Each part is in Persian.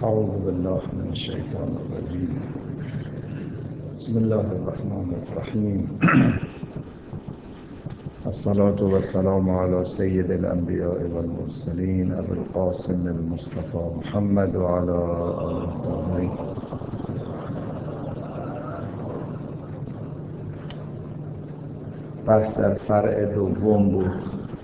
أعوذ بالله من الشيطان الرجيم. بسم الله الرحمن الرحيم. الصلاة والسلام على سيد الأنبياء والمرسلين أبي القاسم المصطفى محمد وعلى آله الطاهرين. بحث در فرع دوم بود،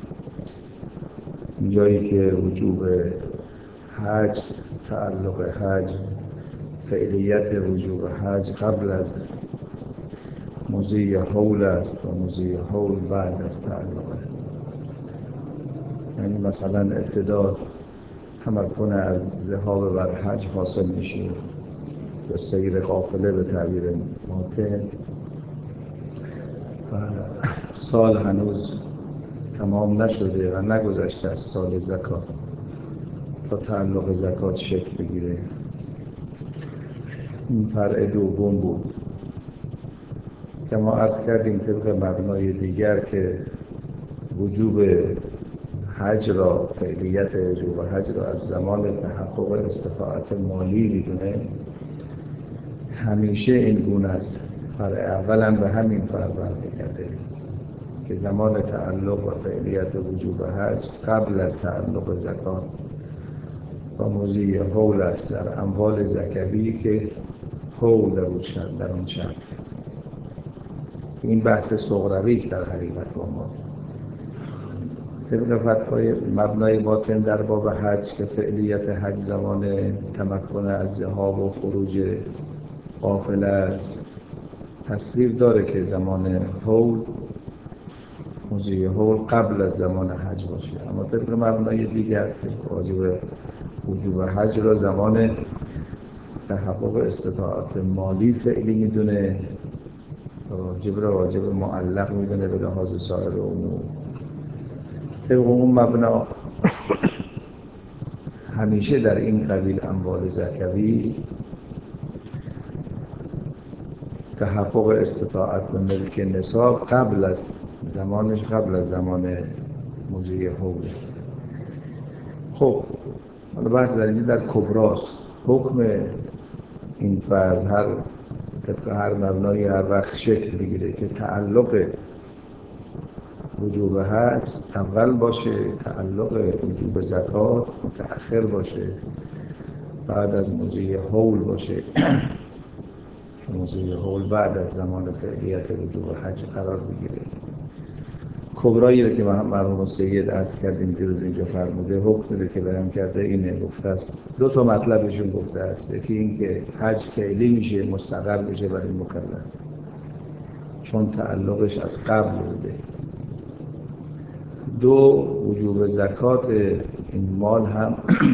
جایی که وجوب حج، تعلق حج، فعلیت وجوب حج قبل از مضی حول است و مضی حول بعد از تعلقه. یعنی مثلا ابتدا تمکن از ذهاب بر حج حاصل میشه و سیر قافله به تعبیر ماتن و سال هنوز تمام نشده و نگذشته از سال زکات تا تعلق زکات شکل بگیره. این فرع دوم بود که ما عرض کردیم طبق مبنای دیگر که وجوب حج را، فعلیت وجوب حج را از زمان تحقق استطاعت مالی میدونه. همیشه این گونه است. فرع اولا به همین فرع برمیگرده که زمان تعلق و فعلیت وجوب حج قبل از تعلق زکات و مضی حول است در اموال زکوی که حول در اون شرط. این بحث صغروی است در حقیقت با ما. طبق فتوای مبنای باطن در باب حج که فعلیت حج زمان تمکن از ذهاب و خروج قافله است، تصویر داره که زمان حول، مضی حول قبل از زمان حج باشه. اما طبق مبنای دیگر که واجب وجوب حج را زمان تحقق استطاعت مالی فعلی میدونه، واجب معلق میدونه به لحاظ سایر امور. طبق اون مبنا همیشه در این قبیل اموال زکوی تحقق استطاعت و ملک نصاب قبل از زمان مضی حول. خب حالا بحث در این در کبراست. حکم این فرض طبق هر مبنایی هر وقت شکل بگیره که تعلق وجوب حج اول باشه، تعلق وجوب زکات متأخر باشه، بعد از مضی حول باشه. مضی حول بعد از زمان فعلیت وجوب حج قرار بگیره. کبرایی رو که مرحوم سید عرض کردیم دیروز اینجا فرموده، حکمی که بیان کرده اینه، گفته است دو تا مطلبشون گفته است. یکی این که حج فعلی میشه، مستقر میشه برای مکلف چون تعلقش از قبل بوده. دو، وجوب زکات این مال هم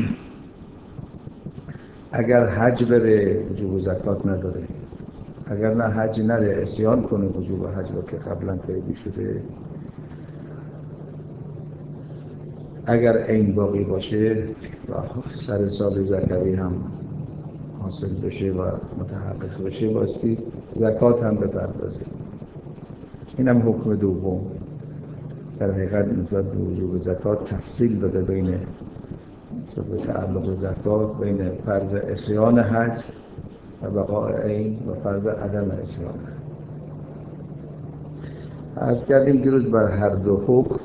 اگر حج بره وجوب زکات نداره. اگر نه حج نره، عصیان کنه وجوب حج رو که قبلا فعلی شده، اگر عین باقی باشه و سر سال زکوی هم حاصل بشه و متحقق بشه، باستی زکات هم بپردازه. این هم حکم دوم. در حقیقت نسبت به وجوب زکات تفصیل داده بین نسبت به تعلق زکات بین فرض عصیان حج و بقاء عین و فرض عدم عصیان. عرض کردیم دیروز بر هر دو حکم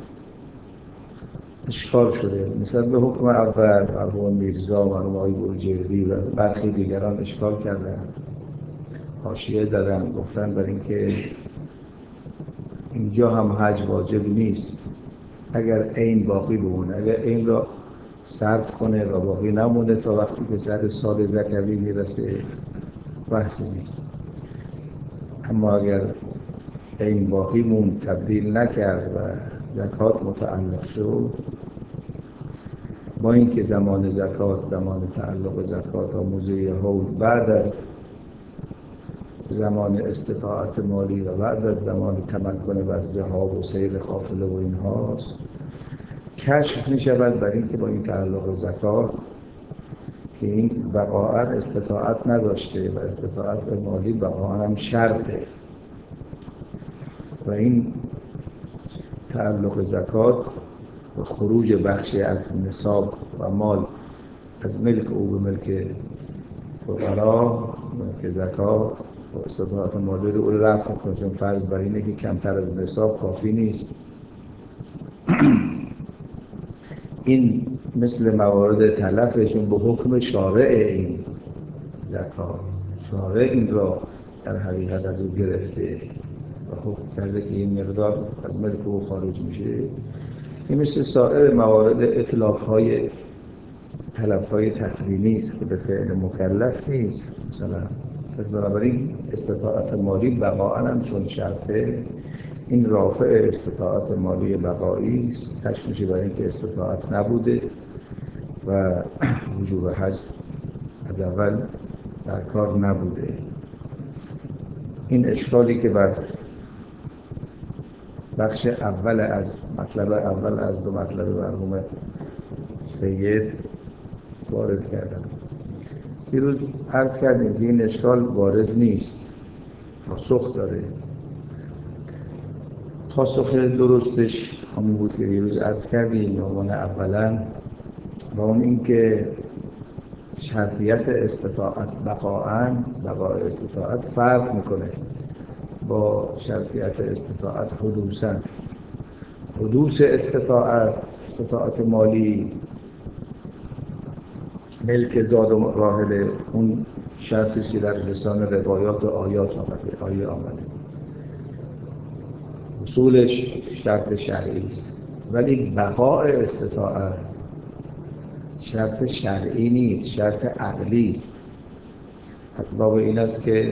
اشکال شده. مثلا به حکم اول مرحوم میرزا، مرحوم آقای بروجردی و برخی دیگران اشکال کردن، حاشیه زدن، گفتن برای اینکه اینجا هم حج واجب نیست اگر عین باقی بمونه. اگر عین را صرف کنه و باقی نمونه تا وقتی که سر سال زکوی میرسه بحثی نیست. اما اگر عین باقی مون، تبدیل نکرد و زکات متعلق شد، با اینکه زمان زکات، زمان تعلق زکات و مضی حول بعد از زمان استطاعت مالی و بعد از زمان تمکن بر ذهاب و سیر قافله و اینهاست، کشف می شود بر اینکه با این تعلق زکات که این بقاء استطاعت نداشته و استطاعت مالی بقاء هم شرطه و این تعلق زکات و خروج بخشی از نصاب و مال از ملک او به ملک فقرا، ملک زکات و استطاعت مالی رو رفع کنه، چون فرض بر اینه که کمتر از نصاب کافی نیست. این مثل موارد تلفه، چون به حکم شارع این زکات، شارع این را در حقیقت از او گرفته و حکم کرده که این مقدار از ملک او خارج میشه. این مثل سایر موارد اتلاف‌های تلف‌های تقدیمی است که به فعل مکلف نیست. مثلا پس بنابراین استطاعت مالی بقاءً هم چون شرطه، این رافع استطاعت مالی بقایی است. کشف میشه برای اینکه استطاعت نبوده و وجوب حج از اول در کار نبوده. این اشکالی که بر بخش اول از مطلب اول از دو مطلب مرحوم سید وارد کردم. دیروز عرض کردیم که این اشکال وارد نیست، پاسخ داره. پاسخ درستش همون بود که دیروز عرض کردیم، عنوان اولا و اون این که شرطیت استطاعت بقاءً، بقای استطاعت فرق میکنه با شرطیت استطاعت حدوثاً. حدوث استطاعت مالی، ملک زاد و راحله، اون شرطیست که در لسان روایات و آیات آمده. اصولش شرط شرعی است، ولی بقای استطاعت شرط شرعی نیست، شرط عقلی است. اسباب این است که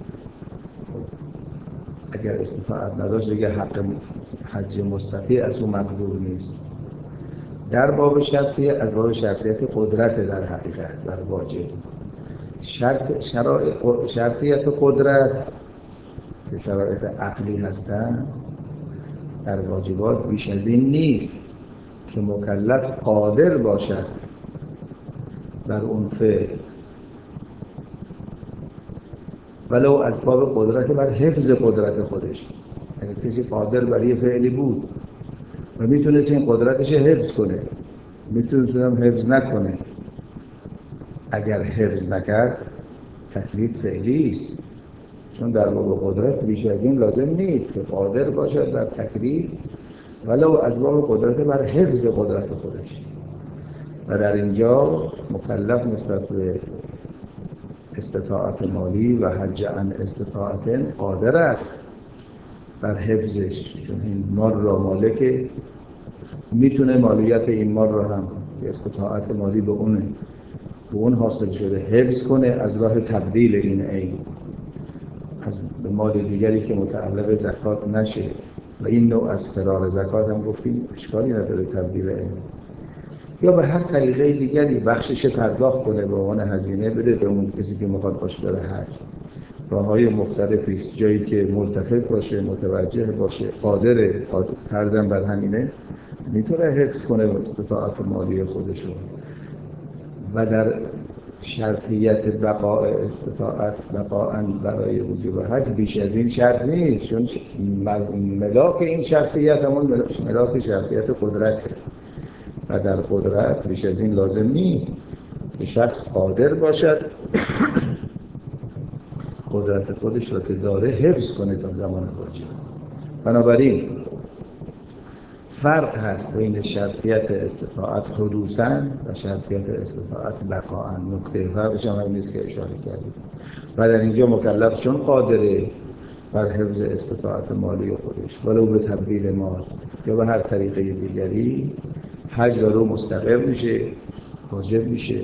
اگر استطاعت نداشت دیگه حق حج مستطیع از اون مقدور نیست. در باب شرطیه از باب شرطیت قدرت در حقیقت در واجب. شرطیت قدرت که شرایط عقلی هستن در واجبات بیش از این نیست که مکلف قادر باشد بر اون فعل، ولو اسباب قدرت بر حفظ قدرت خودش. اگر کسی قادر بر یه فعلی بود و میتونست این قدرتش حفظ کنه، میتونست هم حفظ نکنه، اگر حفظ نکرد تکلیف فعلی است، چون در باب قدرت بیش از این لازم نیست که قادر باشد بر تکلیف ولو اسباب قدرت بر حفظ قدرت خودش. و در اینجا مکلف نسبت به استطاعت مالی و حج عن استطاعت قادر است بر حفظش، چون این مال را مالکه، میتونه مالیت این مال را هم استطاعت مالی به اون حاصل شده حفظ کنه از راه تبدیل این عین از مال دیگری که متعلق زکات نشه. و این نوع از فرار زکات هم گفتیم اشکالی نداره تبدیل عین، یا به هر طریقه دیگری بخشش پرداخت کنه به عنوان هزینه بده به اون کسی که میخواد باش بره حج. راه‌های مختلفی است، جایی که ملتفت باشه، متوجه باشه، قادره، فرضاً بر همینه، میتونه حفظ کنه استطاعت مالی خودشو. و در شرطیت بقای استطاعت بقاءً برای وجوب حج بیش از این شرط نیست، چون ملاک این شرطیت همون ملاک شرطیت قدرته و در قدرت بیش از این لازم نیست که شخص قادر باشد قدرت خودش را که داره حفظ کنه تا زمان واجب. بنابراین فرق هست بین شرطیت استطاعت حدوثاً و شرطیت استطاعت بقاءً. نکته فرقش هم این نیست که اشاره کردیم. و در اینجا مکلف چون قادره بر حفظ استطاعت مالی خودش ولو به تبدیل مال یا به هر طریقه دیگری، حج بر او مستقر میشه، واجب میشه.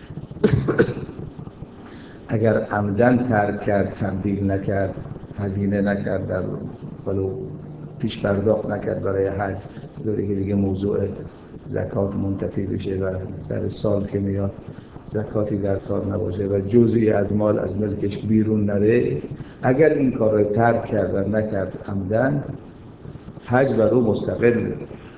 اگر عمدن ترک کرد، تبدیل نکرد، هزینه نکرد، در ولو پیش پرداخت نکرد برای حج، دوری که دیگه موضوع زکات منتفی بشه و سر سال که میاد زکاتی در کار نباشه و جزئی از مال از ملکش بیرون نره، اگر این کار رو ترک کرد و نکرد عمدن، حج بر او مستقل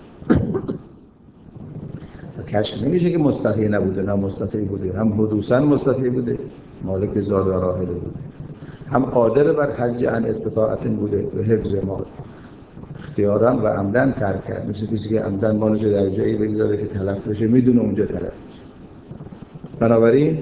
کشف نمیشه که مستطیع نبوده، نه مستطیع بوده، هم حدوثاً مستطیع بوده، مالک زاد و راحله بوده، هم قادر بر حج عن استطاعت بوده به حفظ مال، اختیاراً و عمدن ترک کرد. مثل کسی که عمدن مالش در جایی بگذاره که تلف بشه، میدونه اونجا تلف بشه. بنابراین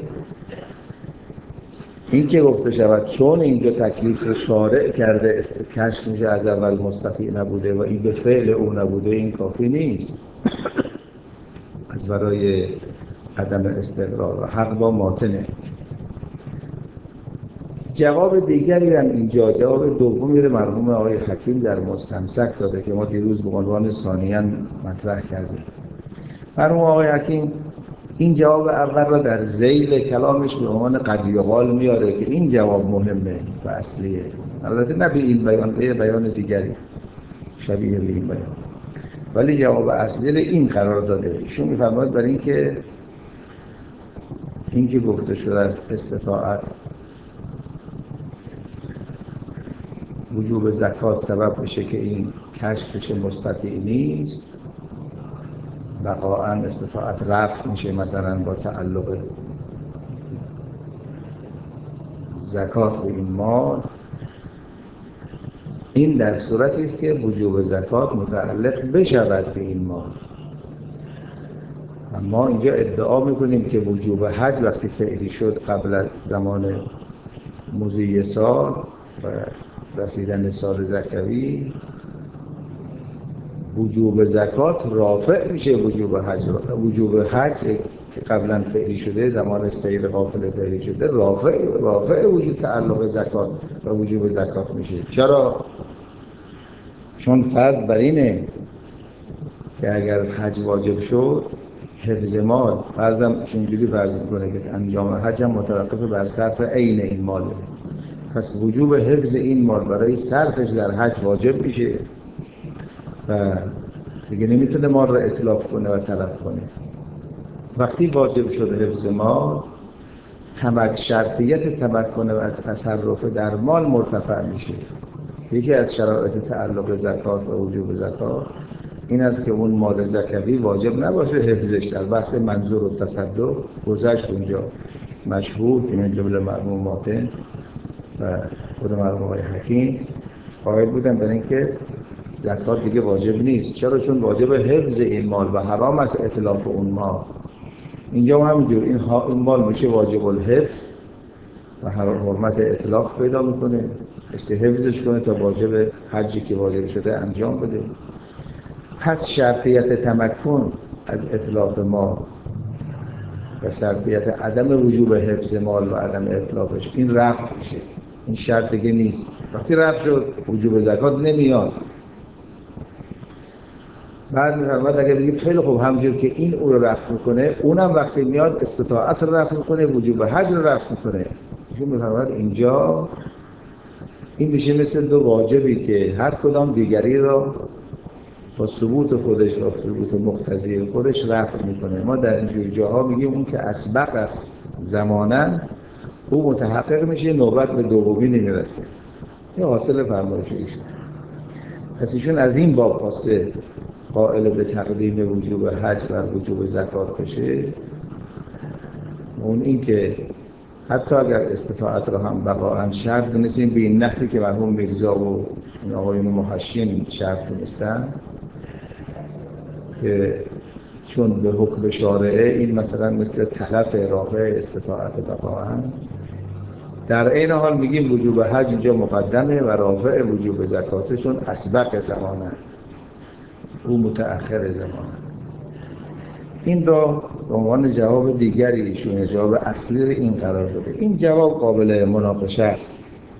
این که گفته شود چون اینجا تکلیف شارع کرده کشف میشه از اول مستطیع نبوده و این به فعل او نبوده، این کافی نیست از برای عدم استقرار و حق با ماتنه. جواب دیگری هم اینجا، جواب دومی رو مرحوم آقای حکیم در مستمسک داده که ما دیروز به عنوان ثانیاً مطرح کردیم. مرحوم آقای حکیم این جواب اول را در ذیل کلامش به عنوان قد یقال میاره که این جواب مهمه و اصلیه، البته نه به این بیان، به بیان دیگری شبیه به این بیان، ولی جواب اصلی رو این قرار داده. ایشون می‌فرماید برای این که گفته شده از استطاعت وجوب زکات سبب بشه که این کشفش مستطیع نیست، بقاءً استطاعت رفع میشه مثلا با تعلق زکات به این مال. این در صورتی است که وجوب زکات متعلق بشود به این مال. ما اینجا ادعا میکنیم که وجوب حج وقتی فعلی شد قبل از زمان مضی سال و رسیدن سال زکوی، وجوب زکات رافع میشه وجوب حج که قبلا فعلی شده، زمان سیر قافله فعلی شده، رافع وجود تعلق زکات و وجوب زکات میشه. چرا؟ چون فرض بر اینه که اگر حج واجب شد حفظ مال، فرضم اینجوری فرض میکنه که انجام حج هم متوقف بر صرف عین این ماله، پس وجوب حفظ این مال برای صرفش در حج واجب میشه و دیگه نمیتونه مال را اتلاف کنه و تلف کنه. وقتی واجب شد حفظ مال، شرطیت تمکن از تصرف در مال مرتفع میشه. یکی از شرایط تعلق زکات و وجوب زکات این است که اون مال زکوی واجب نباشه حفظش. در بحث منظور و تصدق گذشت اونجا مشهور که من جمله مرحوم ماتن و خود مرحوم آقای حکیم قائل بودن برای اینکه زکات دیگه واجب نیست. چرا؟ چون واجب حفظ این مال و حرام از اتلاف اون مال. اینجا هم همینجور این مال میشه واجب الحفظ و حرمت اتلاف پیدا میکنه، حفظش کنه تا واجب حجی که واجب شده انجام بده. پس شرطیت تمکن از اتلاف مال و شرطیت عدم وجوب حفظ مال و عدم اتلافش این رفع میشه، این شرط دیگه نیست. وقتی رفع شد وجوب زکات نمیاد. بعد میفرماید اگر بگید خیلی خوب همونجور که این او رو رفع میکنه، اونم وقتی میاد استطاعت رو رفع میکنه، وجوب حج رو رفع میکنه. ایشون میفرماید اینجا این میشه مثل دو واجبی که هر کدام دیگری رو با ثبوت خودش و ثبوت مقتضی خودش رفع میکنه. ما در اینجور جاها میگیم اون که اسبق است زماناً او متحقق میشه، نوبت به دومی نمیرسه. این حاصل فرمایش ایشون. پس ایشون از این باب خواسته قائل به تقدیم وجوب حج و وجوب زکات بشه. اون این که حتی اگر استطاعت رو هم بقاً شرط دونستیم به این نحوی که مرحوم میرزا و آقایون محشین شرط دونستن که چون به حکم شارعه این مثلا مثل تلف رافع استطاعت بقاً، در این حال میگیم وجوب حج اینجا مقدمه و رافع وجوب زکات چون اسبق زمانه، او متأخر زمانه. این را به عنوان جواب دیگری ایشون جواب اصلی این قرار داده. این جواب قابل مناقشه است،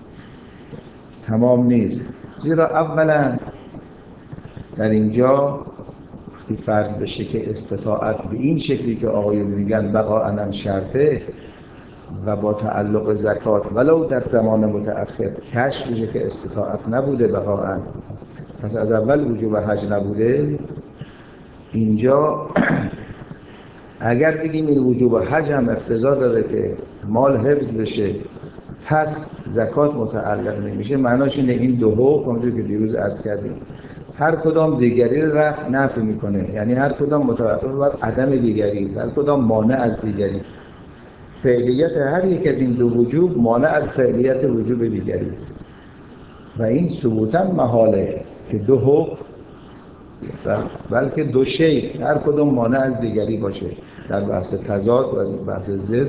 تمام نیست. زیرا اولا در اینجا فرض بشه که استطاعت به این شکلی که آقایون میگن بقاءً شرطه و با تعلق زکات ولو در زمان متأخر کشف بشه که استطاعت نبوده بقاءً، پس از اول وجوب حج نبوده. اینجا اگر بگیم این وجوب حج هم اقتضا داره که مال حفظ بشه پس زکات متعلق نمیشه، معناش اینه این دو حکم همونجور که دیروز عرض کردیم هر کدام دیگری رو رفع نفی میکنه، یعنی هر کدام متوقف بر عدم دیگری است، هر کدام مانع از دیگری است. فعلیت هر یک از این دو وجوب مانع از فعلیت وجوب دیگری است و این ثبوتاً محاله که دو حکم بلکه دو شی هر کدام مانع از دیگری باشه. در بحث تضاد و بحث ضد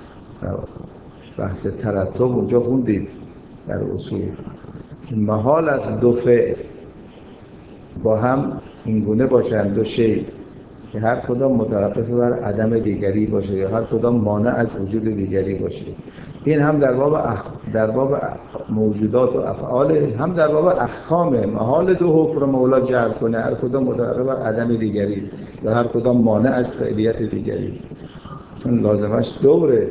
بحث ترتب اونجا خوندید در اصول که محال است دو فعل با هم اینگونه باشند، دو شی که هر کدام متوقف بر عدم دیگری باشه یا هر کدام مانع از وجود دیگری باشه. این هم در باب موجودات و افعال، هم در باب احکام. محال دو حکم رو مولا جعل کنه هر کدام متوقف بر عدم دیگری یا هر کدام مانع از فعلیت دیگری، چون لازمش دوره.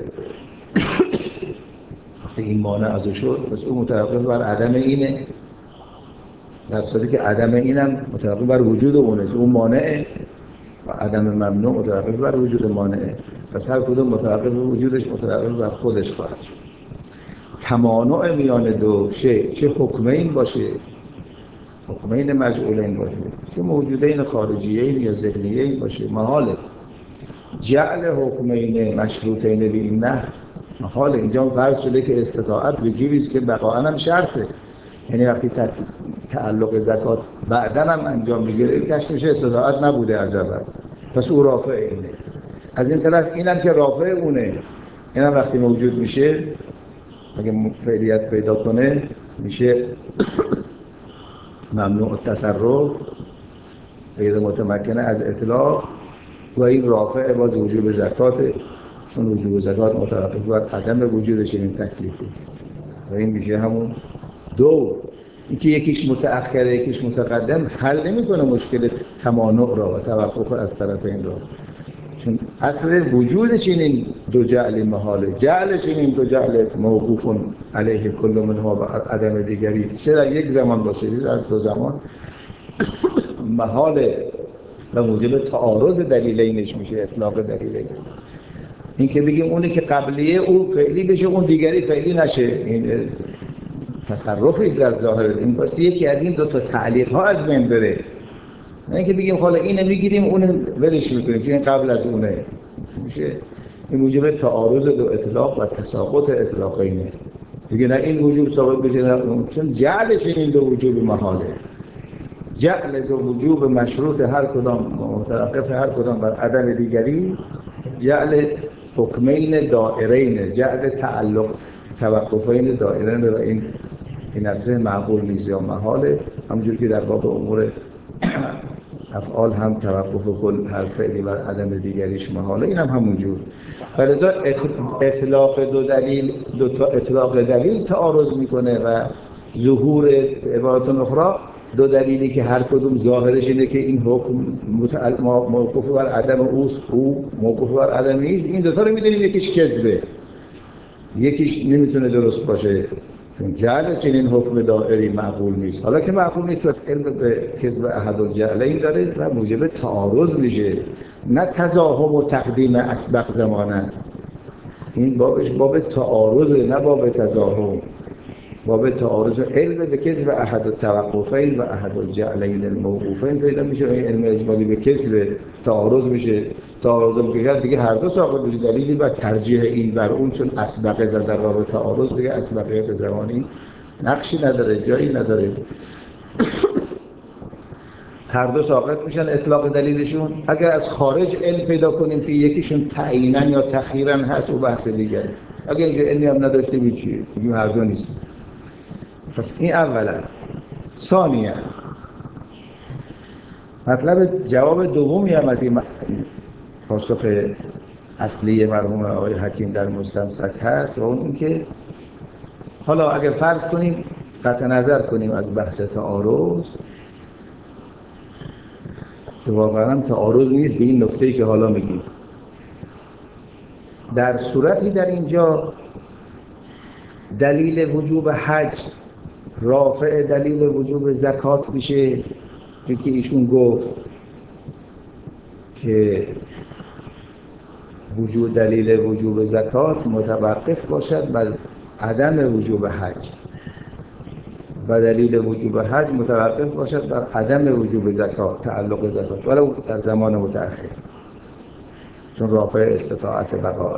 این مانع از او شد پس اون متوقف بر عدم اینه، در صورتی که عدم اینم متوقف بر وجود اونه، اون مانعه و عدم ممنوع متوقف بر وجود مانعه، پس هر کدوم متوقف بر وجودش متوقف بر خودش خواهد شد. تمانع میان دو شی، چه حکمین باشه، حکمین مجعولین باشه، چه موجودین خارجیین یا ذهنیین باشه، محاله. جعل حکمین مشروطین به این نه محاله. اینجا فرض شده که استطاعت به جوریست که بقاءً هم شرطه، یعنی وقتی تعلق زکات بعداً هم انجام میگیره کشف میشه استطاعت نبوده از اول، پس او رافع اینه. از این طرف اینم که رافع اونه، اینم وقتی موجود میشه اگه فعلیت پیدا کنه میشه ممنوع التصرف، غیر متمکنه از اطلاق و این رافع باز وجوب زکاته، چون وجوب زکات متوقف بر عدم وجودش این تکلیفی است و این میشه همون دو. اینکه یکیش متأخره یکیش متقدم حل نمی‌کنه مشکل تمانع را و توقف از طرفین را، چون اصل وجود چنین دو جعل محاله. جعل چنین دو جعل موقوف علیه کل منها و عدم دیگری، چه در یک زمان باشه در دو زمان محاله و موجب تعارض دلیلینش میشه، اطلاق دلیلین. این که بگیم اونی که قبلیه اون فعلی بشه اون دیگری فعلی نشه، این تصرفی است در ظاهر. این واسه یکی از این دو تا تعلیق ها از بین بره، نه اینکه بگیم حالا اینو میگیریم اونو ولش میکنیم که این قبل از اونه میشه. این موجب تعارض دو اطلاق و تساقط اطلاقینه دیگه، نه این وجوب ثابت بشه نه اون، چون جعلش این دو وجوب محاله. جعل دو وجوب مشروط هر کدام متوقف هر کدام بر عدم دیگری، جعل حکمین دائرین، جعل تعلق توقفین دائرین و این نفسه معقول نیست یا محاله. همونجور که در باب امور افعال هم توقف کل هر فعلی بر عدم دیگریش محاله، این هم همونجور. ولذا اطلاق دو دلیل، دو تا اطلاق دلیل تعارض میکنه و ظهور عبارت اخرى دو دلیلی که هر کدوم ظاهرش اینه که این حکم موقوف بر عدم اوست، او موقوف بر عدم نیست. این دوتا رو میدونیم یکیش کذبه، یکیش نمیتونه درست باشه، چون جعل چنین حکم دائری معقول نیست. حالا که معقول نیست پس علم به کذب احد الجعلین داره و موجب تعارض میشه، نه تزاحم و تقدیم اسبق زمانه. این بابش باب تعارضه نه باب تزاحم. باب تعارض علم به کذب احد التوقفین و احد الجعلین الموقوفین پیدا میشه. این علم اجمالی به کذب تعارض میشه، تعارض میگه دیگه هر دو ساقط میشه، دلیلی بر ترجیح این بر اون، چون اسبقه زدن را به تعارض دیگه اسبقیت زمانی نقشی نداره، جایی نداره. هر دو ساقط میشن اطلاق دلیلشون. اگر از خارج علم پیدا کنیم که یکیشون تعیینا یا تخییرا هست و بحث دیگره، اگر اینجا علمی هم نداشته چی میگیم هر دو نیست. پس این اولا. ثانیا مطلب جواب دومی هم از این پاسخ اصلی مرحوم آقای حکیم در مستمسک هست و اون این که حالا اگر فرض کنیم قطع نظر کنیم از بحث تعارض که واقعا تعارض نیست به این نکته‌ای که حالا میگیم، در صورتی در اینجا دلیل وجوب حج رافع دلیل وجوب زکات میشه، که ایشون گفت که وجود دلیل وجوب زکات متوقف باشد بر عدم وجوب حج و دلیل وجوب حج متوقف باشد بر عدم وجوب زکات، تعلق زکات ولو در زمان متأخر، چون رافع استطاعت بقاء.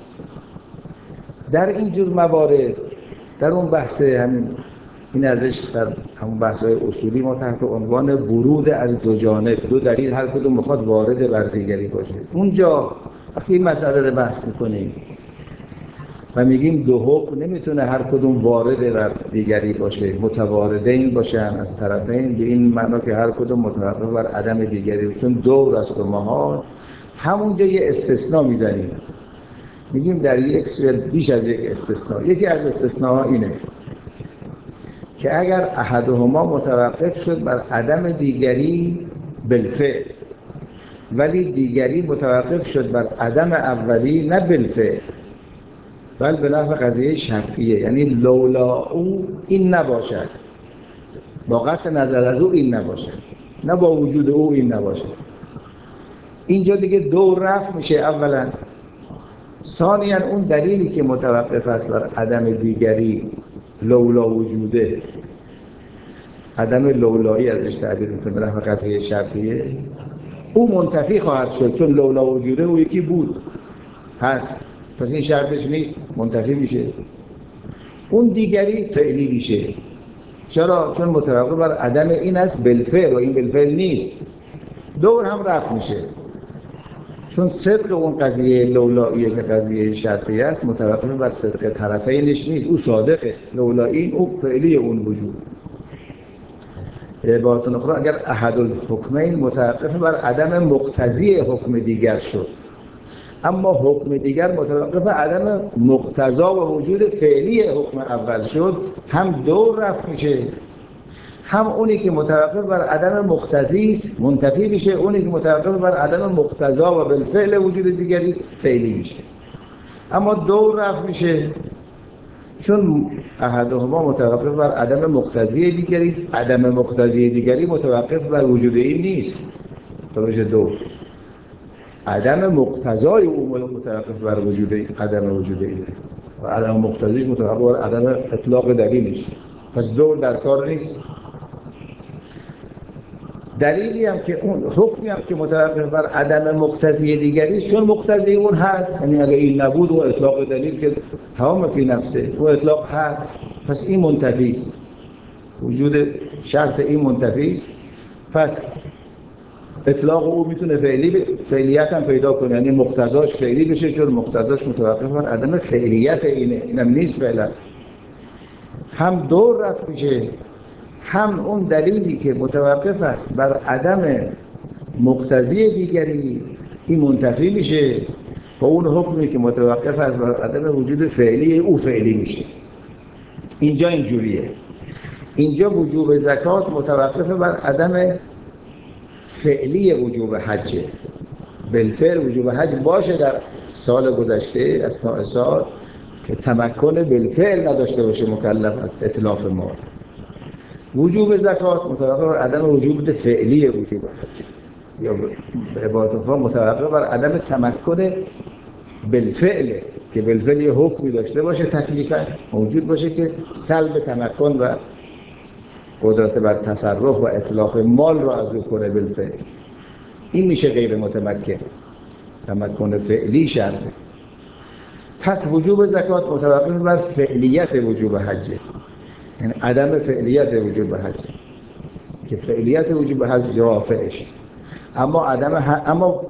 در اینجور موارد در اون بحث همین این ازش در همون بحث‌های اصولی ما تحت عنوان ورود از دو جانب، دو دلیل هر کدوم میخواد وارد بر دیگری باشه، اونجا وقتی این مسئله رو بحث میکنیم و میگیم دو حکم نمیتونه هر کدوم وارده بر دیگری باشه، متواردین باشن از طرفین، به این معنا که هر کدوم متوقف بر عدم دیگری، چون دور است و محال، همونجا یه استثناء میزنیم، میگیم در یک صورت بیش از یک استثناء. یکی از استثناء اینه که اگر احدهما متوقف شد بر عدم دیگری بالفعل، ولی دیگری متوقف شد بر عدم اولی نه بالفعل، بل به نحو قضیه شرطیه، یعنی لولا او این نباشد، با قطع نظر از او این نباشد، نه با وجود او این نباشد. اینجا دیگه دو رفع میشه اولا. ثانیاً اون دلیلی که متوقف است بر عدم دیگری لولا وجوده، عدم لولایی ازش تعبیر میکنه به نحو قضیه شرطیه، او منتفی خواهد شد، چون لولا وجوده او یکی بود هست، پس این شرطش نیست، منتفی میشه. اون دیگری فعلی میشه. چرا؟ چون متوقف بر عدم این است بالفعل و این بالفعل نیست. دور هم رفع میشه، چون صدق اون قضیه لولاییه که قضیه شرطیه است متوقف بر صدق طرفینش نیست، او صادقه، لولایی او فعلی اون وجود. به عبارت اخرى اگر احد الحکمین متوقف بر عدم مقتضی حکم دیگر شد، اما حکم دیگر متوقف عدم مقتضا و وجود فعلی حکم اول شد، هم دور رفع میشه، هم اونی که متوقف بر عدم مقتضی است منتفی میشه، اونی که متوقف بر عدم مقتضا و بالفعل وجود دیگری فعلی میشه. اما دور رفع میشه چون احدهما متوقف بر عدم مقتضی دیگری است، عدم مقتضی دیگری متوقف بر وجود این نیست، تا بشه دور. عدم مقتضای او متوقف بر وجود عدم وجود این و عدم مقتضیش متوقف بر عدم اطلاق دلیلش، پس دور در کار نیست. دلیلی هم که اون حکمی هم که متوقف بر عدم مقتضی دیگری، چون مقتضی اون هست، یعنی اگه این نبود و اطلاق دلیل که تمام فی نفسه و اطلاق هست، پس این منتفی است، وجود شرط این منتفی است، پس اطلاق او میتونه فعلیت هم پیدا کنه، یعنی مقتضاش فعلی بشه، چون مقتضاش متوقف بر عدم فعلیت اینم نیست فعلا. هم دور رفت میشه، هم اون دلیلی که متوقف است بر عدم مقتضی دیگری این منتفی میشه و اون حکمی که متوقف است بر عدم وجود فعلی او فعلی میشه. اینجا اینجوریه. اینجا وجوب زکات متوقف بر عدم فعلی وجوب حجه. بالفعل وجوب حج باشه در سال گذشته اثناء سال که تمکن بالفعل نداشته باشه مکلف از اتلاف مال. وجوب زکات متوقف بر عدم وجوب فعلی وجوب حج، یا به عبارت اخرى متوقف بر عدم تمکن بالفعل، که بالفعل یه حکمی داشته باشه تکلیفا موجود باشه که سلب تمکن و قدرت بر تصرف و اطلاق مال رو از او کنه بالفعل. این میشه غیر متمکن، تمکن فعلی شرطه. پس وجوب زکات متوقف بر فعلیت وجوب حجه، یعنی عدم فعلیت وجوب حجه که فعلیت وجوب حج رافعش، اما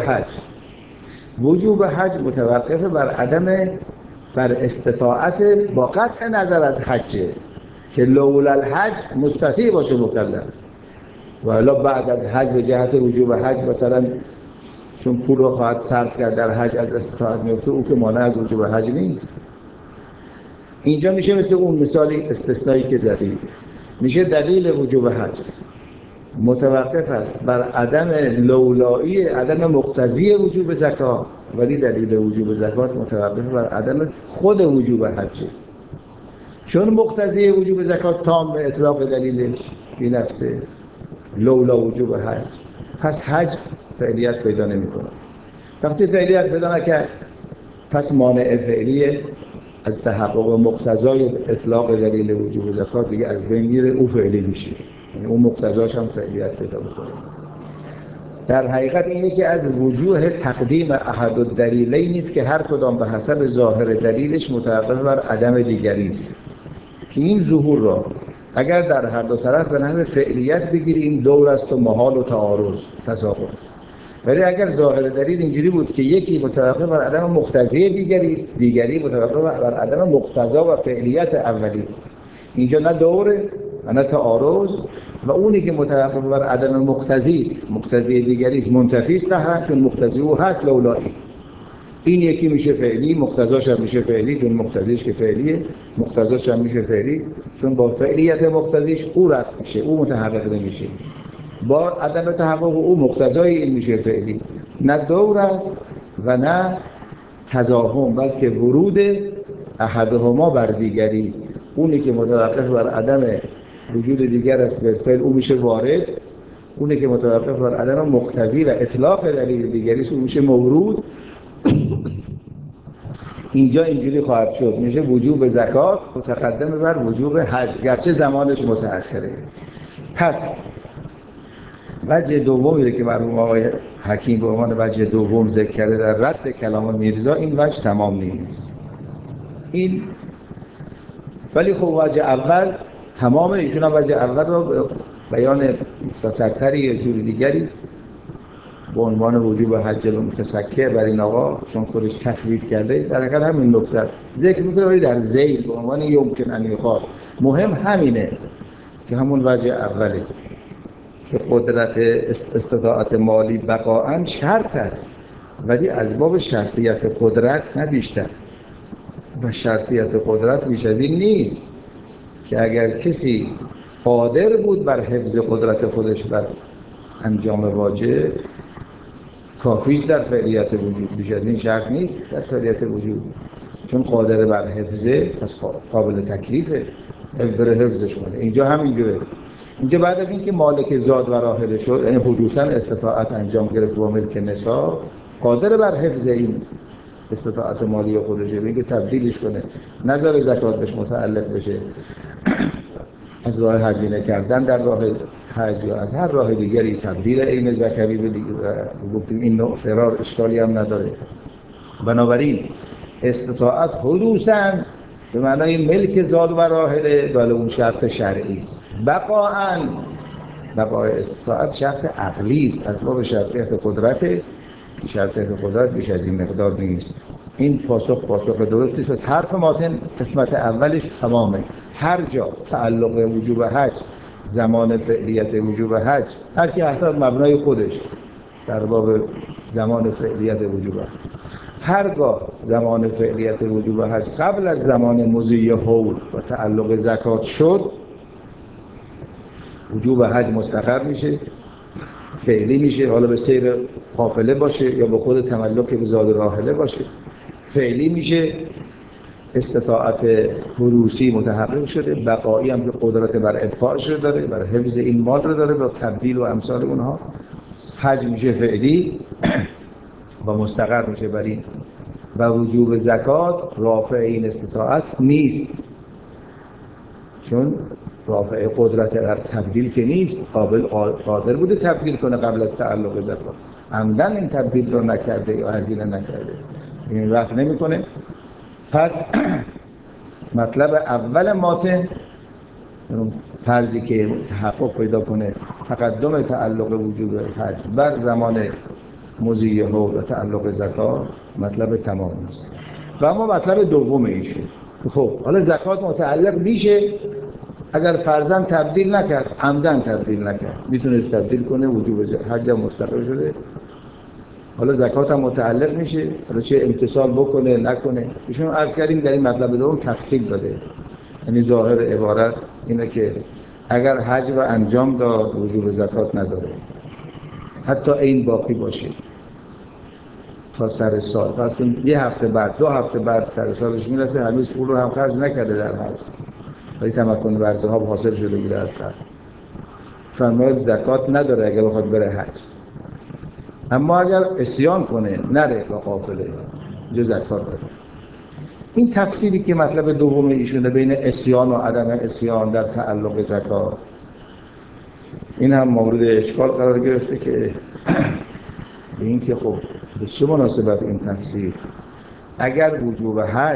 وجوب حج متوقف بر عدم بر استطاعت با قطع نظر از حجه که لولا الحج مستطیع باشه مکلف، و الا بعد از حج به جهت وجوب حج مثلا چون پول رو خواهد صرف کرد در حج از استطاعت میفته، او که مانع از وجوب حج نیست. اینجا میشه مثل اون مثالی استثنایی که زدیم، میشه دلیل وجوب حج متوقف است بر عدم لولایی عدم مقتضی وجوب زکات، ولی دلیل وجوب زکات متوقف بر عدم خود وجوب حج، چون مقتضی وجوب زکات تام به اطلاق دلیلش بی نفسه لولا وجوب حج، پس حج فعلیت پیدا نمی‌کنه. وقتی فعلیت پیدا نکرد پس مانع فعلی از تحقق مقتضای اطلاق دلیل وجوب زکات دیگه از بین میره، او فعلی میشه، یعنی اون مقتضاش هم فعلیت پیدا می‌کنه. در حقیقت این یکی از وجوه تقدیم احد الدلیلین است که هر کدام به حسب ظاهر دلیلش متوقف بر عدم دیگری است، که این ظهور را اگر در هر دو طرف به نحو فعلیت بگیریم دور است و محال و تعارض تساقط، ولی اگر ظاهر دلیل اینجوری بود که یکی متوقف بر عدم مقتضی دیگری است، دیگری متوقف بر عدم مقتضا و فعلیت اولی است، اینجا نه دوره و نه تعارض، و اونی که متوقف بر عدم مقتضی است، مقتضی دیگری است، منتفی است قطعاً، چون مقتضی او هست لولایی. این یکی میشه فعلی، مقتضاش هم میشه فعلی چون مقتضیش که فعلیه، مقتضاش هم میشه فعلی چون با فعلیت مقتضیش او رفع میشه، او متحقق نمیشه. با عدم تحقق او مقتضای این میشه فعلی. نه دور است و نه تزاحم، بلکه ورود احدهما بر دیگری. اونی که متوقف بر عدم وجود دیگر است به فعل او میشه وارد، اونی که متوقف بر عدم مقتضی و اطلاق دلیل دیگری است او میشه مورود. اینجا اینجوری خواهد شد، میشه وجوب زکات متقدم بر وجوب حج، گرچه زمانش متأخره. پس وجه دومی که مرحوم آقای حکیم به عنوان وجه دوم ذکر کرده در رد کلام میرزا، این وجه تمام نیست. این ولی خب وجه اول تمامه. ایشون هم وجه اول رو به بیان مختصرتری یا جور دیگری به عنوان وجوب حج المتسکر بر این آقا چون خودش تثبیت کرده در حقیقت همین نکته ذکر میکنه، ولی در ذیل به عنوان یمکن ان یقال. مهم همینه که همون وجه اوله که قدرت استطاعت مالی بقاءً شرط است، ولی از باب شرطیت قدرت نه بیشتر. و شرطیت قدرت بیش از این نیست که اگر کسی قادر بود بر حفظ قدرت خودش بر انجام واجب، کافیش در فعلیت وجود، بیش از این شرط نیست در فعلیت وجود، چون قادر بر حفظه پس قابل تکلیفه بره حفظش کنه. اینجا همینجوره. اینجا بعد از اینکه مالک زاد و راحله شد، یعنی حدوثاً استطاعت انجام گرفت با ملک نصاب، قادر بر حفظ این استطاعت مالی خودشه، میگه تبدیلش کنه، نظر زکات بهش متعلق بشه، از راه هزینه کردن در راه حج یا از هر راه دیگری تبدیل عین زکوی به دیگه. گفتیم این نوع فرار اشکالی هم نداره. بنابراین استطاعت حدوثاً به معنای ملک زاد و راحله، ولی اون شرط شرعی است. بقای استطاعت شرط عقلی است، از باب شرطیت قدرت. شرطیت قدرت بیش از این مقدار نیست. این پاسخ درستی است. پس حرف ماتن قسمت اولش تمامه. هر جا تعلق وجوب حج، زمان فعلیت وجوب حج، هر کی حسب مبنای خودش در باب زمان فعلیت وجوب حج، هرگاه زمان فعلیت وجوب حج قبل از زمان مضی حول و تعلق زکات شد، وجوب حج مستقر میشه، فعلی میشه، حالا به سیر قافله باشه یا به خود تملک به زاد راحله باشه، فعلی میشه، استطاعت حدوثی متحقق شده، بقایی هم که قدرت بر ابقاءش رو داره، بر حفظ این مال رو داره، با تبدیل و امثال اونها. حج میشه فعلی و مستقر میشه بر این، و وجوب زکات رافع این استطاعت نیست، چون رافع قدرت در تبدیل که نیست، قادر بوده تبدیل کنه قبل از تعلق زکات، عمدن این تبدیل رو نکرده یا هزینه نکرده، این رفع نمیکنه. پس مطلب اول ماتن فرضی که تحقق پیدا کنه تقدم تعلق وجوب حج بر زمان مضی حول و تعلق زکات، مطلب تمام است. و اما مطلب دوم ایشون، خب حالا زکات متعلق میشه اگر فرضاً تبدیل نکرد، عمدن تبدیل نکرد، میتونست تبدیل کنه، وجوب حج مستقر شده، حالا زکات هم متعلق میشه، حالا چه امتثال بکنه نکنه. ایشون عرض کردیم در این مطلب دوم تفصیل داده، یعنی ظاهر عبارت اینه که اگر حج رو انجام داد وجوب زکات نداره، حتی این باقی باشه تا سر سال، پس یه هفته بعد 2 هفته بعد سر سالش میرسه، هنوز پول رو هم خرج نکرده در حج، ولی تمکن ورزه‌ها حاصل شده بوده از قبل، فرماید زکات نداره اگر بخواد بره حج. اما اگر عصیان کنه نره با قافله، جو زکات داره. این تفصیلی که مطلب دوم ایشونه بین عصیان و عدم عصیان در تعلق زکات، این هم مورد اشکال قرار گرفته که این که خب به چه مناسبت این تفسیر؟ اگر وجوب حج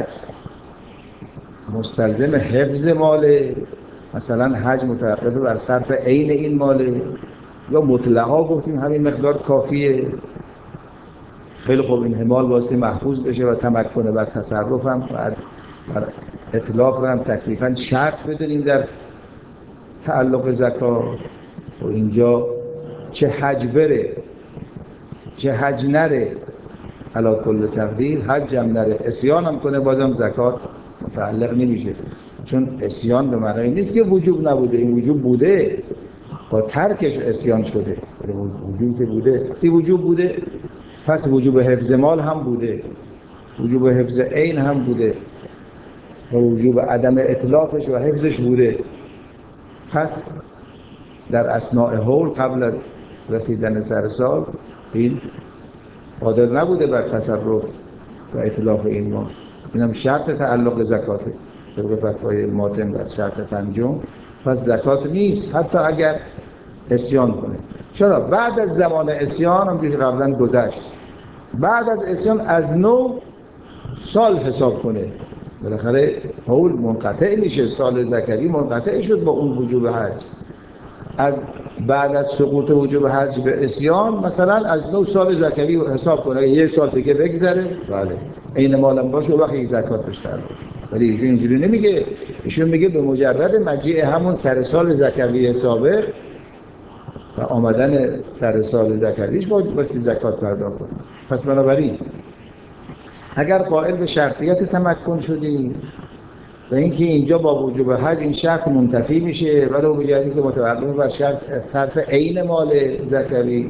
مستلزم حفظ ماله، مثلا حج متوقف بر صرف عین این ماله، یا مطلقا گفتیم همین مقدار کافیه، خیلی خوب این همال واسه محفوظ بشه و تمکن بر تصرف هم بر اطلاق هم تکلیفاً شرط بدونیم در تعلق زکات. و اینجا چه حج بره چه حج نره، علی کل تقدیر حج هم نره عصیان هم کنه بازم زکات متعلق نمیشه، چون عصیان به معنی نیست که وجوب نبوده، این وجوب بوده، با ترکش عصیان شده. وجوب که بوده، این وجوب بوده، پس وجوب حفظ مال هم بوده، وجوب حفظ عین هم بوده و وجوب عدم اطلافش و حفظش بوده. پس در اثناء حول قبل از رسیدن سر سال این قادر نبوده بر تصرف و اطلاق این مال. اینم شرط تعلق زکاته طبق فتوای ماتن در شرط پنجم. پس زکات نیست حتی اگر عصیان کنه. چرا؟ بعد از زمان عصیان هم که قبلا گذشت، بعد از عصیان از نو سال حساب کنه. بالاخره حول منقطع میشه، سال زکری منقطع شد با اون وجوب حج. از بعد از سقوط وجوب حج به عصیان مثلا از نو سال زکری حساب کنه، یه سال دیگه بگذره، بله عین مالم باشه و وقتی زکات بشه. ولی ایشون اینجوری نمیگه، ایشون میگه به مجرد مجیء همون سر سال زکری سابق و آمدن سر سال زکریش باید زکات پرداخت کنه. پس بنابراین اگر قائل به شرطیت تمکن شدیم و اینکه اینجا با وجوب حج این شرط منتفی میشه، ولو به جهتی که متوقف بر شرط صرف عین مال زکری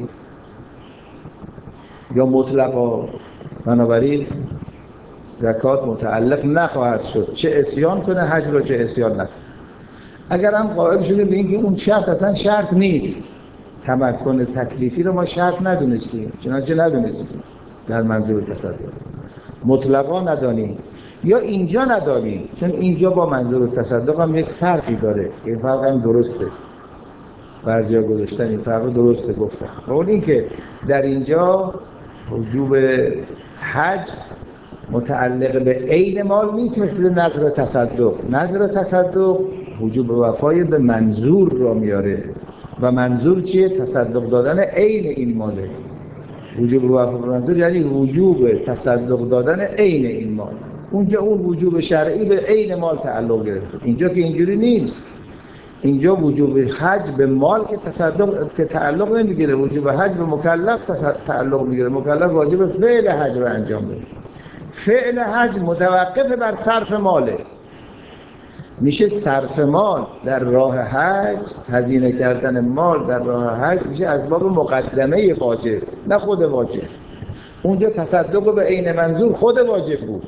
یا مطلقا، بنابراین زکات متعلق نخواهد شد، چه عصیان کنه حج رو چه عصیان نکنه. اگر هم قائل شده به اینکه اون شرط اصلا شرط نیست، تمکن تکلیفی رو ما شرط ندونستیم، چنانچه ندونستیم در منظور تصدق، مطلقا ندانیم یا اینجا ندانیم، چون اینجا با منظور تصدق هم یک فرقی داره، این فرق هم درسته، بعضیا گذاشتن این فرق رو درسته گفتن. اون این که در اینجا وجوب حج متعلق به عین مال نیست مثل نظر تصدق. نظر تصدق وجوب وفای به منظور را میاره و منظور چیه؟ تصدق دادن عین این ماله. وجوب وفای به منظور یعنی وجوب تصدق دادن عین این مال. اونجا اون وجوب شرعی به عین مال تعلق گرفته، اینجا که اینجوری نیست. اینجا وجوب حج به مال که تصدق که تعلق نمیگیره، وجوب حج به مکلف تعلق میگیره. مکلف واجب فعل حج رو انجام بده. فعل حج متوقف بر صرف ماله، میشه صرف مال در راه حج، هزینه کردن مال در راه حج میشه از باب مقدمه واجب، نه خود واجب. اونجا تصدق به عین منظور خود واجب بود،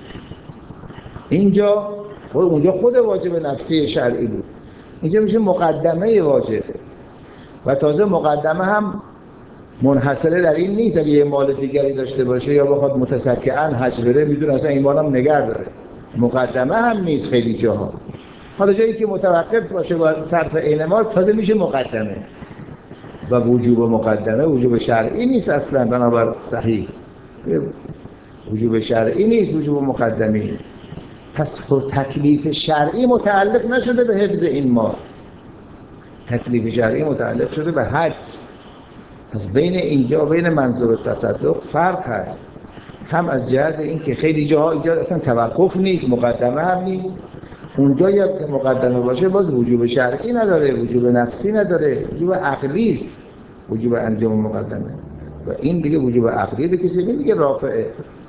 اونجا خود واجب نفسی شرعی بود، اینجا میشه مقدمه واجب. و تازه مقدمه هم منحصره در این نیست اگه یه مال دیگری داشته باشه یا بخواد متسکعاً حج بره میدونه اصلا این مالم نگه داره، مقدمه هم نیست خیلی جاها. حالا جایی که متوقف باشه با صرف عین مال تازه میشه مقدمه. و وجوب مقدمه وجوب شرعی نیست اصلا، بنابر صحیح وجوب شرعی نیست، وجوب مقدمی. پس تکلیف شرعی متعلق نشده به حفظ این مال، تکلیف شرعی متعلق شده به حج. پس بین اینجا و بین منظور تصدق فرق هست، هم از جهت این که خیلی جاها اینجا اصلا توقف نیست، مقدمه هم نیست. اونجا یا مقدمه باشه باز وجوب شرعی نداره، وجوب نفسی نداره، وجوب عقلی است وجوب انجام مقدمه. و این دیگه وجوب عقلی دیگه کسی نمیگه رافع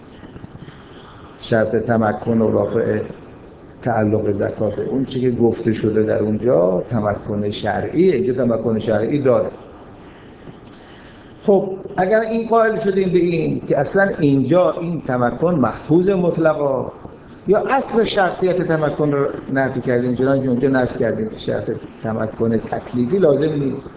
شرط تمکن و رافع تعلق زکات. اون چیزی که گفته شده در اونجا تمکن شرعیه، اینجا تمکن شرعی داره. خب اگر این قائل شدیم به این که اصلا اینجا این تمکن محفوظ مطلقا یا اصل شرطیت تمکن رو نفی کردیم، چنانچه اونجا نفی کردیم که شرط تمکن تکلیفی لازم نیست،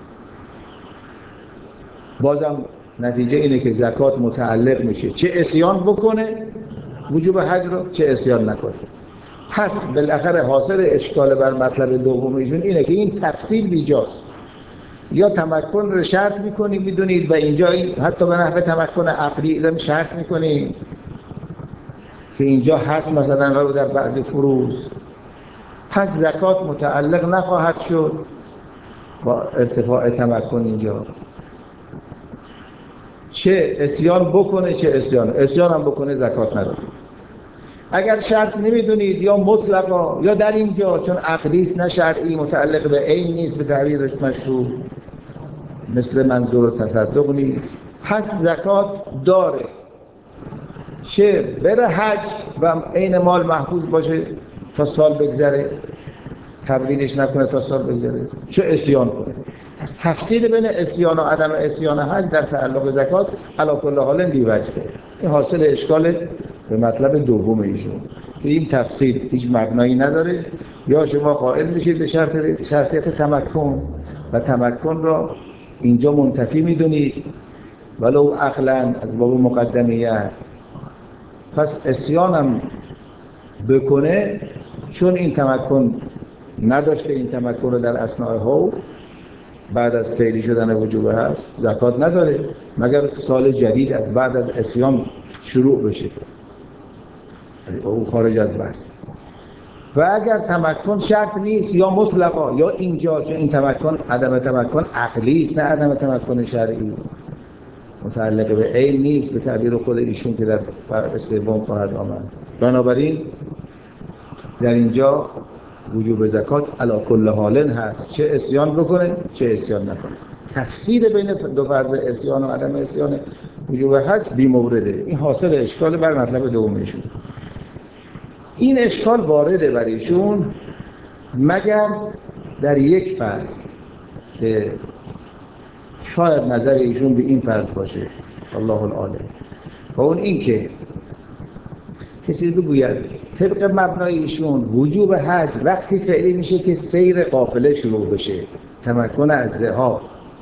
بازم نتیجه اینه که زکات متعلق میشه چه عصیان بکنه وجوب حج رو چه عصیان نکنه. پس بالاخره حاصل اشکال بر مطلب دوم ایشون اینه که این تفصیل بیجاست. یا تمکن رو شرط میکنیم میدونید و اینجا حتی به نحو تمکن عقلی رو شرط میکنیم که اینجا هست مثلا در بعضی فروض، پس زکات متعلق نخواهد شد با ارتفاع تمکن اینجا. چه عصیان بکنه چه عصیان هم بکنه زکات نداره. اگر شرط نمیدونید یا مطلقا یا در اینجا چون عقلی است نه شرعی متعلق به عین نیست به تعبیرش مشروع مثل منظور تصدق نیست، پس زکات داره، چه بره حج و عین مال محفوظ باشه تا سال بگذره تبدیلش نکنه تا سال بگذره، چه عصیان کنه. از تفصیل بین عصیان و عدم عصیان حج در تعلق زکات علی کل حال بی‌وجهه. این حاصل اشکال به مطلب دوم ایشون که این تفصیل هیچ مبنایی نداره. یا شما قائل میشید به شرطیت تمکن و تمکن را اینجا منتفی میدونید ولو عقلاً از باب مقدمیت، پس عصیان هم بکنه چون این تمکن نداشته، این تمکن رو در اثناء ها بعد از فعلی شدن وجوب هست زکات نداره مگر سال جدید از بعد از عصیان شروع بشه او خارج از بحث. و اگر تمکن شرط نیست یا مطلقا یا اینجا چون این تمکن عدم تمکن عقلی است نه عدم تمکن شرعی متعلق به عین نیست به تعبیر خود ایشون که در فرع سوم خواهد آمد. بنابراین در اینجا وجوب زکات علی کل حال هست، چه عصیان بکنه چه عصیان نکنه. تفصیل بین دو فرض عصیان و عدم عصیان وجوب حج بی مورده. این حاصل اشکال بر مطلب دومشون. این اشکال وارده بر ایشون مگر در یک فرض که شاید نظر ایشون به این فرض باشه الله العالم، و اون این که کسی بگوید طبق مبنای ایشون وجوب حج وقتی فعلی میشه که سیر قافله شروع بشه، تمکن از ذهاب.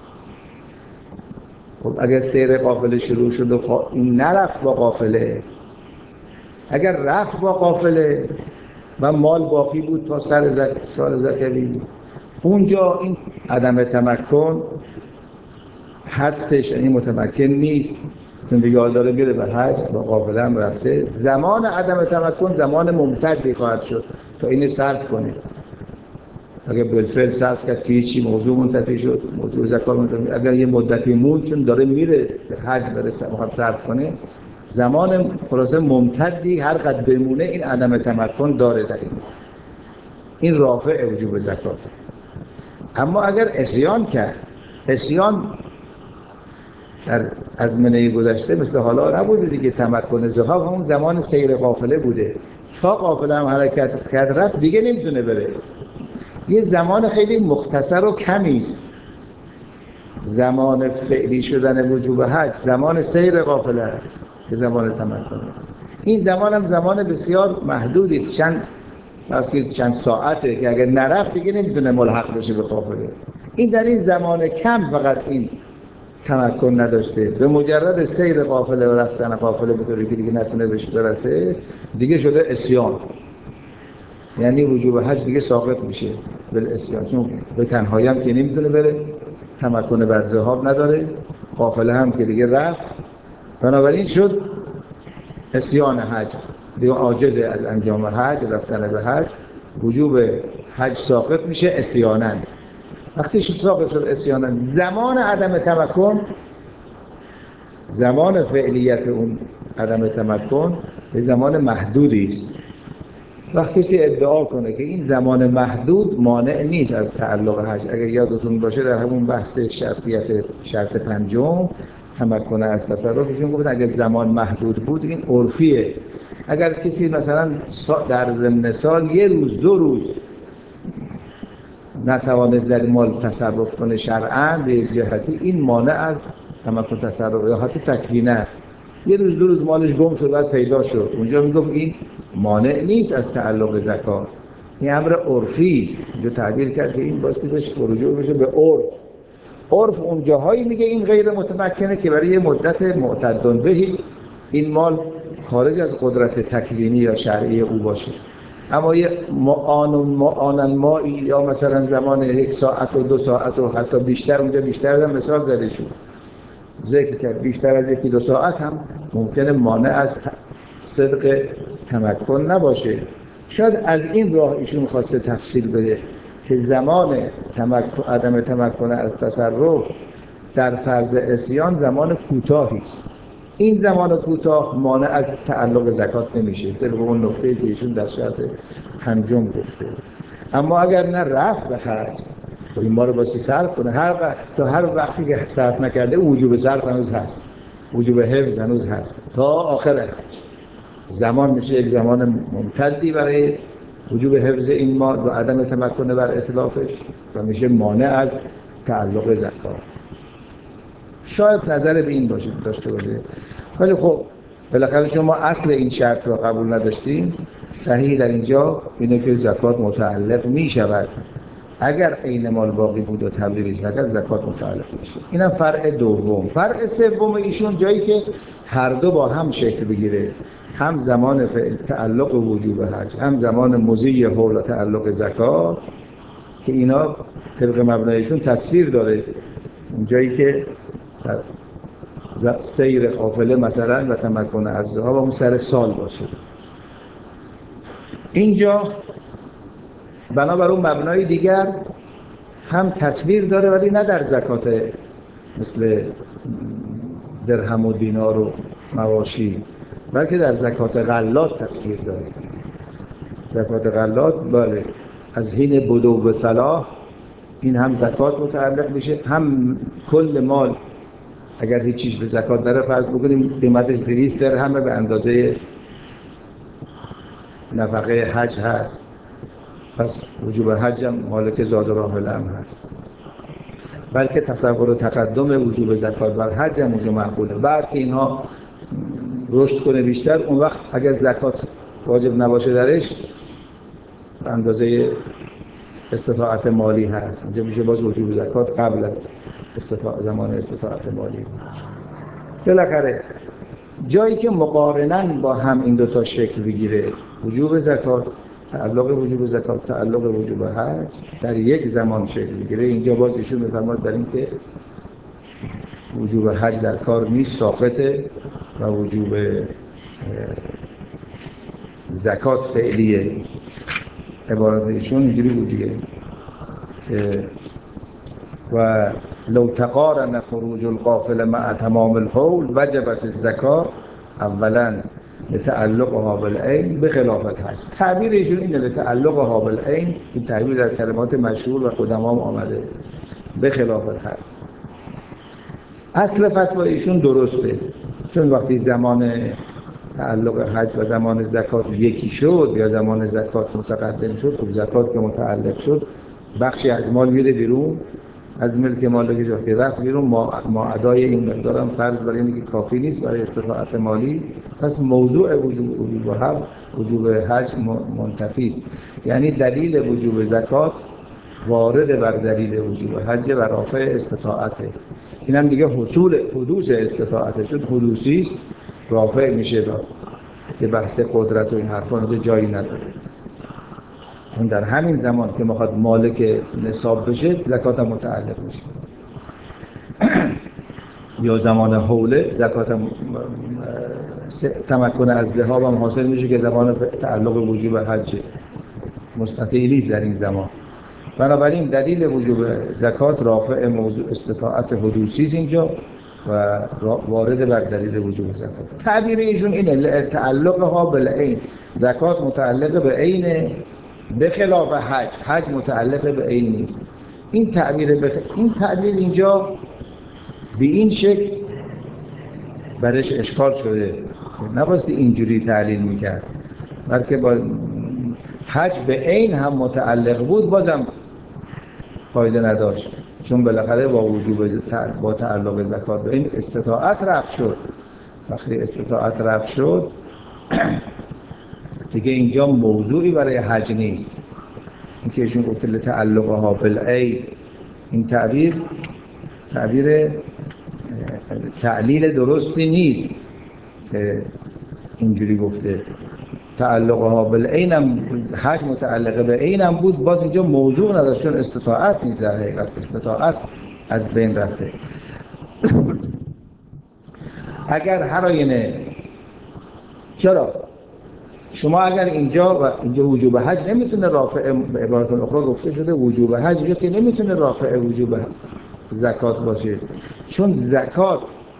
خب اگر سیر قافله شروع شد و این نرفت با قافله، اگر رفت با قافله و مال باقی بود تا سال زکوی، اونجا این عدم تمکن هستش، یعنی متمکن نیست چون دیگه داره میره به حج با قافله هم رفته. زمان عدم تمکن زمان ممتدی خواهد شد تا اینو صرف کنه. اگر بالفعل صرف کرد که هیچی موضوع منتفی شد، موضوع زکات منتفی. اگر یه مدتی موند چون داره میره به حج داره صرف کنه، زمان خلاصه ممتدی هر قد بمونه این عدم تمکن داره در این رافع وجوب زکات. اما اگر عصیان کرد، عصیان در ازمنه گذشته مثل حالا نبوده دیگه، تمکن ذهاب همون زمان سیر قافله بوده، تا قافله هم حرکت کرد رفت دیگه نمیتونه بره. یه زمان خیلی مختصر و کمی است زمان فعلی شدن وجوب حج، زمان سیر قافله است که زمان تمکن. این زمان هم زمان بسیار محدودی است، چند ساعته که اگر نرفت دیگه نمیتونه ملحق بشه به قافله. این در این زمان کم فقط این تمکن نداشته، به مجرد سیر قافله و رفتن قافله به طوری که دیگه نتونه بهش برسه دیگه شده عصیان، یعنی وجوب حج دیگه ساقط میشه بالعصیان، چون به تنهایی هم که نمیتونه بره، تمکن بر ذهاب نداره، قافله هم که دیگه رفت، بنابراین شد عصیان حج، دیگه عاجز از انجام حج، رفتن به حج، وجوب حج ساقط میشه عصیاناً. وقتی ساقط شد عصیاناً، زمان عدم تمکن، زمان فعلیت اون عدم تمکن به زمان محدودی است. وقتی کسی ادعا کنه که این زمان محدود مانع نیست از تعلق حج، اگر یادتون باشه در همون بحث شرط پنجم تمکن از تصرفشون گفتن اگر زمان محدود بود این عرفیه. اگر کسی مثلا در ضمن سال یه روز دو روز نتوانست در مال تصرف کنه شرعاً به یک جهتی، این مانع از تمکن تصرف، یا حتی تکوینه یه روز دو روز مالش گم شد بعد پیدا شد، اونجا میگفت این مانع نیست از تعلق زکات، این امر عرفی است. اونجا تعبیر کرد که این باستی بهش رجوع بشه به عرف. عرف اون جاهایی میگه این غیر متمکنه که برای یه مدت معتدن بهی این مال خارج از قدرت تکوینی یا شرعی او باشه. اما یه معانن مایی یا مثلا زمان 1 ساعت و 2 ساعت و حتی بیشتر، اونجا بیشتر هم مثال زده شد ذکر کرد، بیشتر از 1-2 ساعت هم ممکنه مانع از صدق تمکن نباشه. شاید از این راه ایشون خواسته تفصیل بده که زمان عدم تمکن از تصرف در فرض عصیان زمان کوتاهی است. این زمان کوتاه مانع از تعلق زکات نمیشه، طبق اون نکته‌ای که ایشون در شرط پنجم گفته. اما اگر نه رفت به حج و این ما رو باسی صرف کنه، هر وقتی که صرف نکرده وجوب صرف هنوز هست، وجوب حفظ هنوز هست تا آخر حج. زمان میشه یک زمان ممتدی برای وجوب حفظ این مال و عدم تمکن بر اتلافش و میشه مانع از تعلق زکات. شاید نظر به این داشته باشه، ولی خب بالاخره شما اصل این شرط را قبول نداشتیم. صحیح در اینجا اینه که زکات متعلق می شود اگر عین مال باقی بود و تبدیلش نکرد زکات متعلق میشه. اینم فرع دوم. فرع سوم ایشون جایی که هر دو با هم شکل بگیره، هم زمان تعلق وجوب حج هم زمان مضی حول و تعلق زکات، که اینا طبق مبنایشون تصویر داره. اونجایی که در سیر قافله مثلا و تمکن عزها و اون سر سال باشه، اینجا بنابر اون مبنای دیگر هم تصویر داره ولی نه در زکات مثل درهم و دینار و مواشی، بلکه در زکات غلات تصویر داره. زکات غلات بله از حین بدو به صلاح این هم زکات متعلق میشه، هم کل مال اگر هیچ چیز به زکات نره، فرض بکنیم قیمتش 200 درهمه به اندازه نفقه حج هست، پس وجوب حج هم مالک زاد و راحله هم هست. بلکه تصور و تقدم وجوب زکات بر حج هم اونجا معقوله. بعد که اینها رشد کنه بیشتر، اون وقت اگر زکات واجب نباشه درش به اندازه استطاعت مالی هست، اونجا میشه باز وجوب زکات قبل از زمان استطاعت مالی. بالاخره جایی که مقارنن با هم این دوتا شکل بگیره، وجوب زکات، تعلق وجوب زکات، تعلق وجوب حج در یک زمان شکل بگیره، اینجا باز ایشون میفرماید در این که وجوب حج در کار نیست، ساقطه و وجوب زکات فعلیه. عبارت ایشون اینجوری بود دیگه و لو تقارن خروج القافله مع تمام الحول وجبت الزکات اولا لتعلقها بالعین بخلاف الحج. تعبیر ایشون اینه، لتعلقها بالعین. این تعبیر در کلمات مشهور و قدما آمده، بخلاف الحج. اصل فتوا ایشون درسته، چون وقتی زمان تعلق حج و زمان زکات یکی شد یا زمان زکات متقدم شد، خب زکات که متعلق شد بخشی از مال میره بیرون، از ملک مالک وقتی رفت بیرون، ما ادای این مقدارم فرض برای اینه که کافی نیست برای استطاعت مالی، پس موضوع وجوب حج منتفی است. یعنی دلیل وجوب زکات وارد بر دلیل وجوب حج و رافع استطاعته. اینم دیگه حدوث استطاعته، چون حدوثی است رافع میشه با که بحث قدرت و این حرفا اونجا جایی نداره. اون در همین زمان که میخواد مالک نصاب بشه زکات هم متعلق میشه. یا زمان حوله زکات هم تمکن از ذهاب هم حاصل میشه که زمان تعلق وجوب حج مستطیلی در این زمان. بنابراین دلیل وجوب زکات رافع موضوع استطاعت حدوثی اینجا و وارد بر دلیل وجوب زکات. تعبیر ایشون اینه، تعلقها بالعین، زکات متعلق به عین بخلاف حج متعلق به عین نیست. این تعبیر اینجا به این شکل برش اشکال شده، نباستی اینجوری تعلیل میکرد، بلکه با حج به عین هم متعلق بود بازم فایده نداشت، چون بالاخره با تعلق زکات به این استطاعت رفت شد. وقتی استطاعت رفت شد دیگه اینجا موضوعی برای حج نیست. این که ایشون گفته لتعلقها بالعین، این تعبیر تعلیل درستی نیست که اینجوری گفته. تعلقها بالعین هم حج متعلقه به عین هم بود، باز اینجا موضوع نداشت، چون استطاعت نیست، در حقیقت استطاعت از بین رفته. اگر هر آینه چرا شما اگر اینجا وجوب حج نمیتونه رافع، به عبارت اخرى گفته شده وجوب حج که نمیتونه رافع وجوب زکات باشه، چون زکات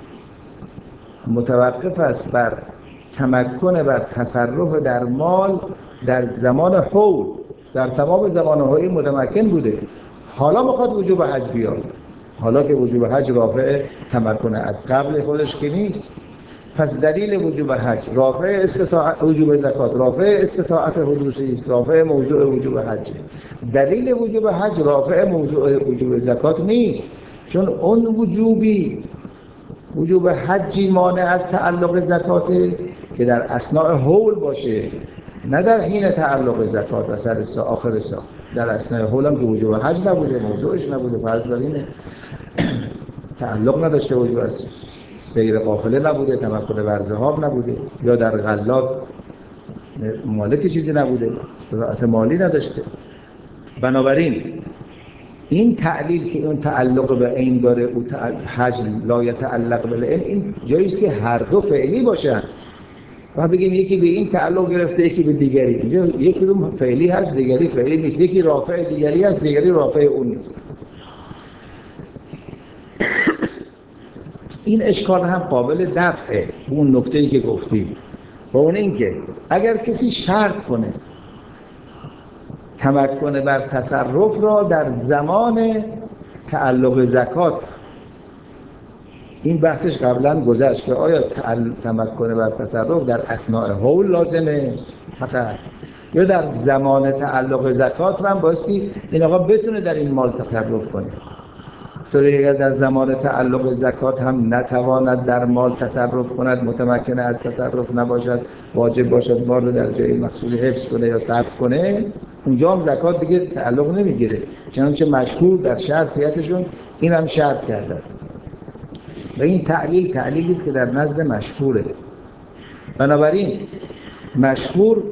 متوقف است بر تمکن بر تصرف در مال در زمان حول. در تمام زمان حول متمکن بوده، حالا میخواد وجوب حج بیاد، حالا که وجوب حج رافع تمکن از قبل خودش که نیست. پس دلیل وجوب حج رافع استطاعت، وجوب زکات رافع استطاعت حدوثی است، رافع موضوع وجوب حج. دلیل وجوب حج رافع موضوع وجوب زکات نیست، چون اون وجوب حجی مانع از تعلق زکاته که در اثناء حول باشه، نه در حین تعلق زکات و سر سال آخر سال. در اثناء حول هم که وجوب حج نبوده، موضوعش نبوده، فرض بر اینه تعلق نداشته، وجوب از سیر قافله نبوده، تمکن بر ذهاب نبوده، یا در غلات مالک چیزی نبوده، استطاعت مالی نداشته. بنابراین این تعلیل که اون تعلق به عین داره، اون حج لا یتعلق بالعین، این جایی است که هر دو فعلی باشن. و بگیم یکی به این تعلق گرفته یکی به دیگری، اینجا یکی کدوم فعلی هست دیگری فعلی نیست، یکی رافع دیگری هست دیگری رافع اون نیست. این اشکال هم قابل دفعه، اون نکته‌ای که گفتیم، با اون اینکه اگر کسی شرط کنه تمکن بر تصرف را در زمان تعلق زکات، این بحثش قبلا گذشت که آیا تمکن بر تصرف در اثناء حول لازمه فقط، یا در زمان تعلق زکات هم بایستی این آقا بتونه در این مال تصرف کنه. طوری اگر در زمان تعلق زکات هم نتواند در مال تصرف کند، متمکن از تصرف نباشد، واجب باشد مال رو در جای مخصوص حفظ کنه یا صرف کنه، اونجا هم زکات دیگه تعلق نمیگیره، چنانچه مشهور در شرطیتشون این هم شرط کرده. و این تعلیلی است که در نزد مشهوره. بنابراین مشهور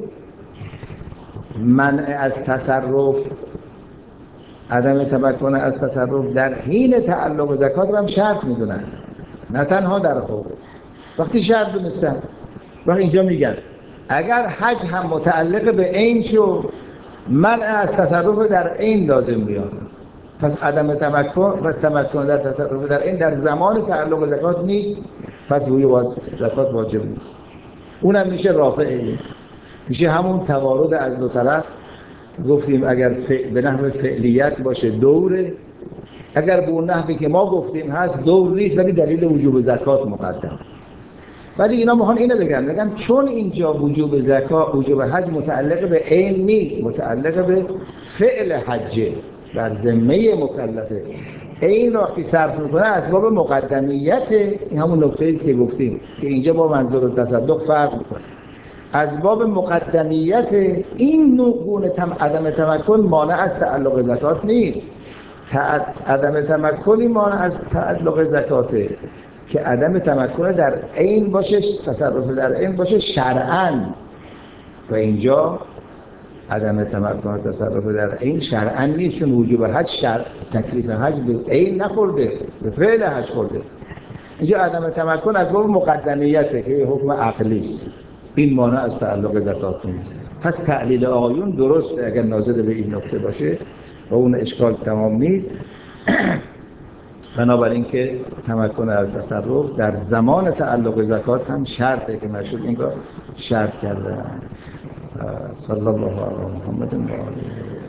منع از تصرف، عدم تمکن از تصرف در حین تعلق زکات رو هم شرط میدونن، نه تنها در حول. وقتی شرط دونستن، وقتی اینجا میگن اگر حج هم متعلق به عین شو، منع از تصرف در عین لازم بیاد، پس عدم تمکن، پس تمکن در تصرف در عین در زمان تعلق زکات نیست، پس زکات واجب نیست. اونم میشه رافعه، میشه همون توارد از دو طرف. گفتیم اگر به نحو فعلیت باشه دوره، اگر به اون نحوی که ما گفتیم هست دور نیست ولی دلیل وجوب زکات مقدم. ولی اینا میخوان اینو بگن چون اینجا وجوب زکات، وجوب حج متعلق به عین نیست، متعلق به فعل حجه، بر ذمه مکلفه. عین را وقتی صرف میکنه از باب مقدمیت، این همون نکته‌ای است که گفتیم که اینجا با منظور تصدق فرق میکنه. از باب مقدمیت این نوع گونه عدم تمکن مانع از تعلق زکات نیست. عدم تمکنی مانع از تعلق زکاته که عدم تمکن در عین باشه، تصرف در عین باشه شرعاً. و اینجا عدم تمکن تصرف در عین شرعاً نیست، چون وجوب حج تکلیف حج به عین نخورده، به فعل حج خورده. اینجا عدم تمکن از باب مقدمیته که حکم عقلی است، این مانع از تعلق زکات نیست. پس تعلیل آیون درسته اگر ناظر به این نکته باشه و اون اشکال تمام نیست. بنابراین که تمکن از تصرف در زمان تعلق زکات هم شرطه که مشهور این را شرط کرده. صلی الله علی محمد و آله